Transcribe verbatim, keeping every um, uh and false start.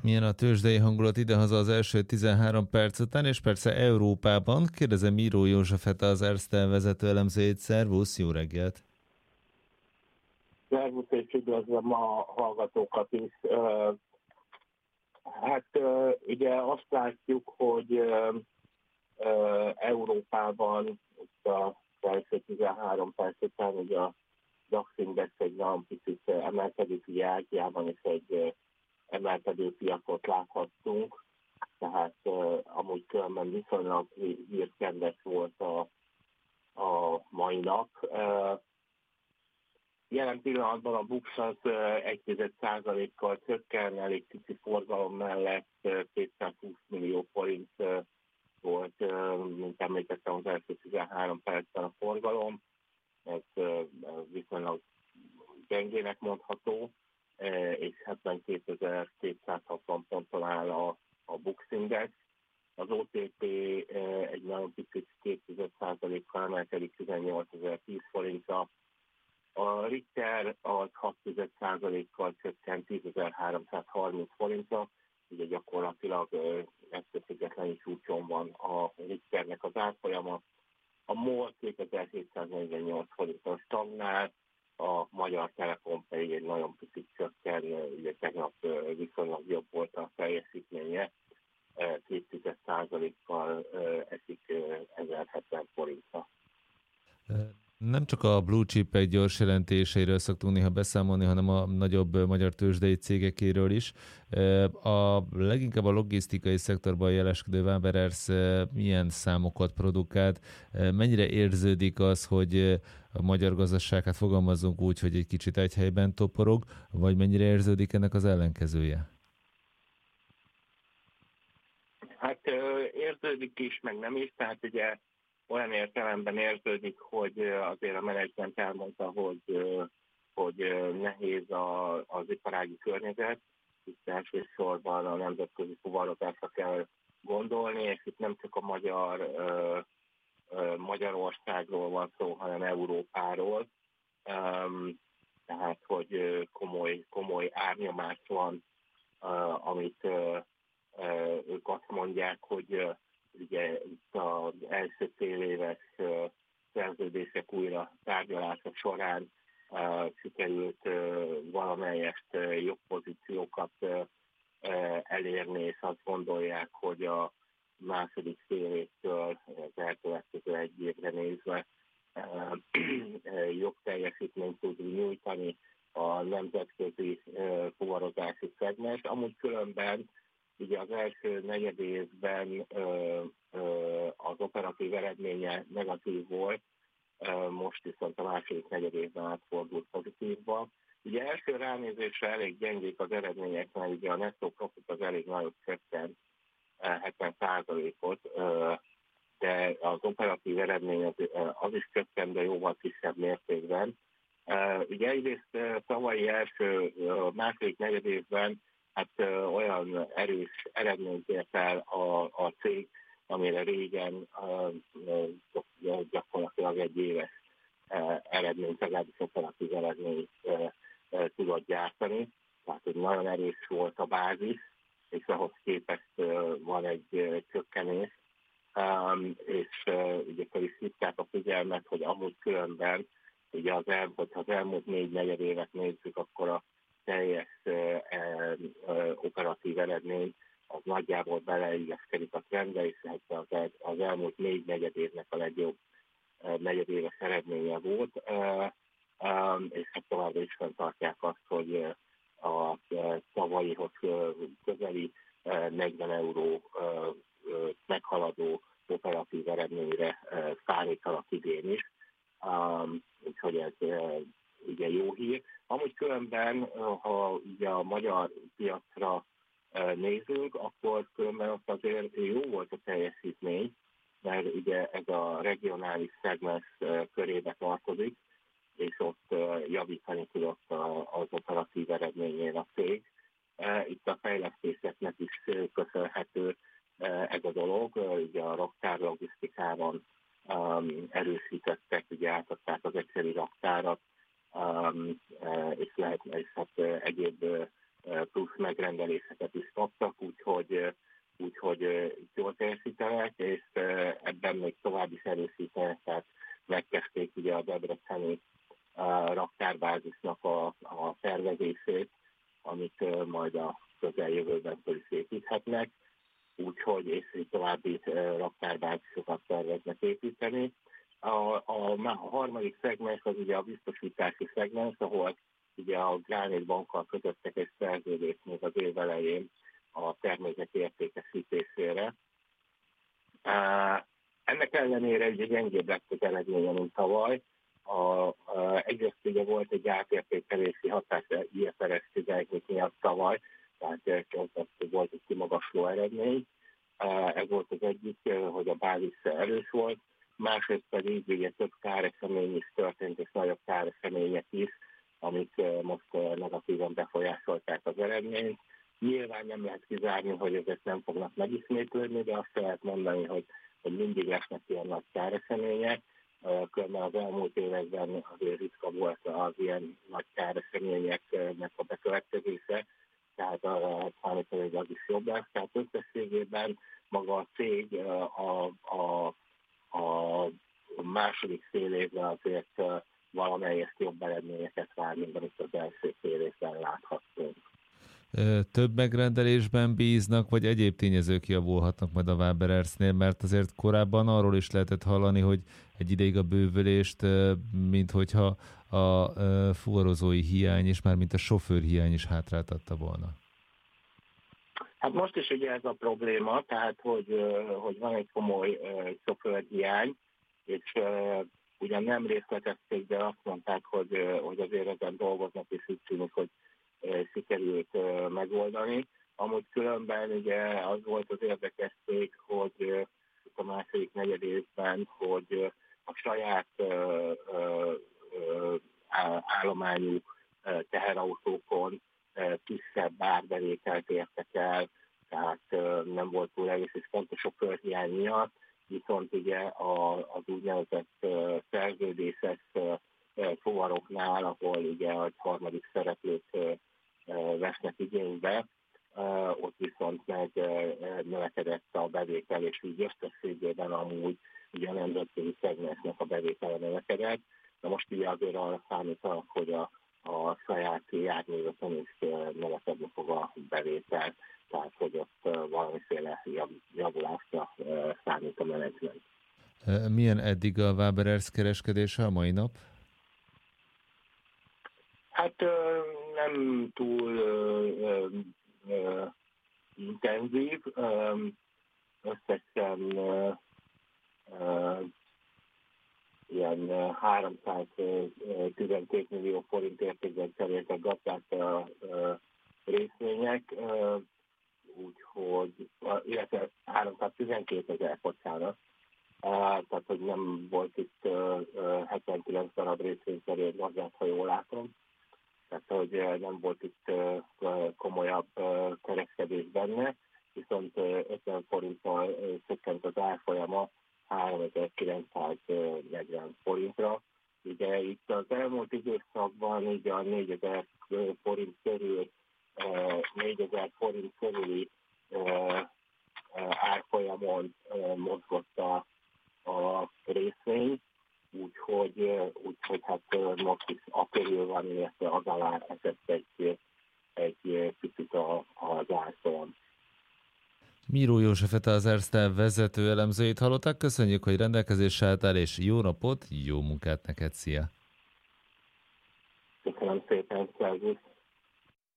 Milyen a tőzsdei hangulat idehaza az első tizenhárom perc után, és persze Európában? Kérdezem Miró Józsefet, az Erste vezető elemzőjét. Szervusz, jó reggelt! Szervusz, és üdvözlöm a hallgatókat is. Hát ugye azt látjuk, hogy Európában a első tizenhárom perc után ugye a DAX index egy nagyon picit emelkedik, ugye Ázsiában is egy emelkedő piacot láthattunk, tehát amúgy különben viszonylag hírkendes volt a, a mai nap. Jelen pillanatban a BUX az egy százalékkal csökken, elég kicsi forgalom mellett kétszázhúsz millió forint volt, mint említettem, az első tizenhárom percben a forgalom. Ez viszonylag gyengének mondható, és hetvenkétezer-kétszázhatvan ponton áll a, a BUX index. Az o té pé egy nagyon picit két százalékkal emelkedik tizennyolcezer-tíz forintra. A Richter az hat százalékkal csökkent tízezer-háromszázharminc forintra, ugye gyakorlatilag ettől függetlenül csúcson van a Richternek az árfolyama. A MOL kétezer-hétszáznegyvennyolc forinton stagnál, a Magyar Telekom pedig egy nagyon picit csökken, ugye tegnap viszonylag jobb volt a teljesítménye, két százalékkal esik ezerhetven forintra. Nem csak a blue chip egy gyors jelentéseiről szoktunk néha beszámolni, hanem a nagyobb magyar tőzsdei cégekéről is. A leginkább a logisztikai szektorban jeleskedő Waberers milyen számokat produkált? Mennyire érződik az, hogy a magyar gazdaság, hát fogalmazzunk úgy, hogy egy kicsit egy helyben toporog, vagy mennyire érződik ennek az ellenkezője? Hát érződik is, meg nem is, tehát ugye olyan értelemben érződik, hogy azért a menedzsment elmondta, hogy, hogy nehéz a, az iparági környezet, itt elsősorban a nemzetközi fuvarozásra kell gondolni, és itt nem csak a magyar, Magyarországról van szó, hanem Európáról. Tehát, hogy komoly, komoly árnyomás van, amit ők azt mondják, hogy ugye itt az első fél éves szerződések újra tárgyalása során sikerült valamelyest jobb pozíciókat elérni, és azt gondolják, hogy a második fél évtől az elkövetkező egy évre nézve jobb teljesítményt tud nyújtani a nemzetközi fuvarozási szegmens. Amúgy különben ugye az első negyed évben ö, ö, az operatív eredménye negatív volt, ö, most viszont a második negyed évben átfordult pozitívba. Ugye első ránézésre elég gyengék az eredmények, mert ugye a nettó profit az elég nagyot csökkent, hetven százalékot, ö, de az operatív eredmény az, az is csökkent, de jóval kisebb mértékben. Ö, ugye egyrészt tavalyi első, második negyed évben hát ö, olyan erős eredményt ért el a, a cég, amire régen ö, ö, gyakorlatilag egy éves ö, eredményt, legalábbis operatív eredményt ö, ö, tudott gyártani. Tehát, hogy nagyon erős volt a bázis, és ahhoz képest ö, van egy ö, csökkenés. Um, és uh, ugye akkor is hívták a figyelmet, hogy amúgy különben, ugye az el, hogyha az elmúlt négy negyed évet nézzük, akkor a teljes uh, uh, operatív eredmény az nagyjából beleilleszkedik a trendbe, és az, el, az elmúlt négy negyed évnek a legjobb uh, negyedéves eredménye volt, uh, um, és hát továbbra is fenntartják azt, hogy uh, a uh, tavalyihoz uh, közeli uh, negyven euró uh, meghaladó operatív eredményre számítanak idén is, um, úgyhogy ez uh, ugye jó hír. Amúgy különben, ha ugye a magyar piacra uh, nézünk, akkor különben ott azért jó volt a teljesítmény, mert ugye ez a regionális szegmens uh, körébe tartozik, és ott uh, javítani tudott a, az operatív eredményén a cég. Uh, itt a fejlesztéseknek is köszönhető ez a dolog, ugye a raktár logisztikában um, erősítettek, ugye átadták az egyszeri raktárat, um, és lehet, és hát egyéb plusz megrendeléseket is kaptak, úgyhogy, úgyhogy jól teljesítenek, és ebben még tovább is erősítenek, tehát megkezdték ugye a debreceni raktárbázisnak a, a tervezését, amit majd a közeljövőben föl is építhetnek, úgyhogy és további raktárbázisokat terveznek építeni. A, a, a harmadik szegmens az ugye a biztosítási szegmens, ahol ugye a Granit Bankkal kötöttek egy szerződést még az év elején a termékek értékesítésére. Ennek ellenére ugye gyengébb lett az eredménye, mint tavaly. A, a, egyrészt ugye volt egy átértékelési hatás i ef er es tizenhét miatt tavaly, tehát volt egy kimagasló eredmény. Ez volt az egyik, hogy a bázis erős volt, másrészt pedig ugye több káresemény is történt, és nagyobb káresemények is, amik most negatívan befolyásolták az eredményt. Nyilván nem lehet kizárni, hogy ezek nem fognak megismétlődni, de azt lehet mondani, hogy, hogy mindig lesznek ilyen nagy káresemények. Különben az elmúlt években azért ritka volt az ilyen nagy káreseményeknek a bekövetkezése, tehát arra lehet számítani, hogy az is jobb lesz. Tehát összességében maga a cég a, a, a második fél évben azért valamelyest jobb eredményeket vár, mint amit az első fél évben láthattunk. Több megrendelésben bíznak, vagy egyéb tényezők javulhatnak majd a Waberers-nél, mert azért korábban arról is lehetett hallani, hogy egy ideig a bővülést, mint hogyha a fuvarozói hiány és már mint a sofőr hiány is hátráltatta volna. Hát most is ugye ez a probléma, tehát hogy, hogy van egy komoly sofőrhiány, és ugyan nem részletezték, de azt mondták, hogy, hogy azért ezen dolgoznak, és úgy tűnik, hogy sikerült megoldani. Amúgy különben ugye az volt az érdekesség, hogy a második negyedévben, hogy a saját állományú teherautókon kisebb árbevételt értek el, tehát nem volt túl erős, és pont a sofőrhiány miatt, viszont ugye az úgynevezett szerződéses fuvaroknál, ahol ugye a harmadik szereplők vesznek igénybe, ott viszont meg növekedett a bevétel, és így összességében amúgy ugye a nemzetközi szegmensnek a bevétele növekedett. De most ugye azért arra számítanak, hogy a, a saját járműveken is növekedni fog a bevétel, tehát hogy ott valamiféle javulásra számít a menedzsment. Milyen eddig a Waberers kereskedése a mai nap? Hát nem túl ö, ö, intenzív, összesen ö, ö, ilyen háromszáztizenkét millió forint értékben cseréltek gazdák a részvények, úgyhogy, illetve háromszáztizenkét ezer, bocsánat, tehát hogy nem volt itt hetvenkilenc darab részvényt cserélt gazdák, ha jól látom. Tehát, hogy nem volt itt komolyabb kereskedés benne, viszont ötven forinttal csökkent az árfolyama háromezer-kilencszáznegyven forintra. Ugye itt az elmúlt időszakban így a négyezer forint körül, négyezer forint körüli árfolyamon mozgott a, a részvény, úgyhogy, úgyhogy hát most is a körül van, illetve az alá esett egy, egy picit az árfolyam. Miró Józsefet, az Erste vezető elemzőjét hallották. Köszönjük, hogy rendelkezésre álltál, és jó napot, jó munkát neked, szia! Köszönöm szépen, szervusz!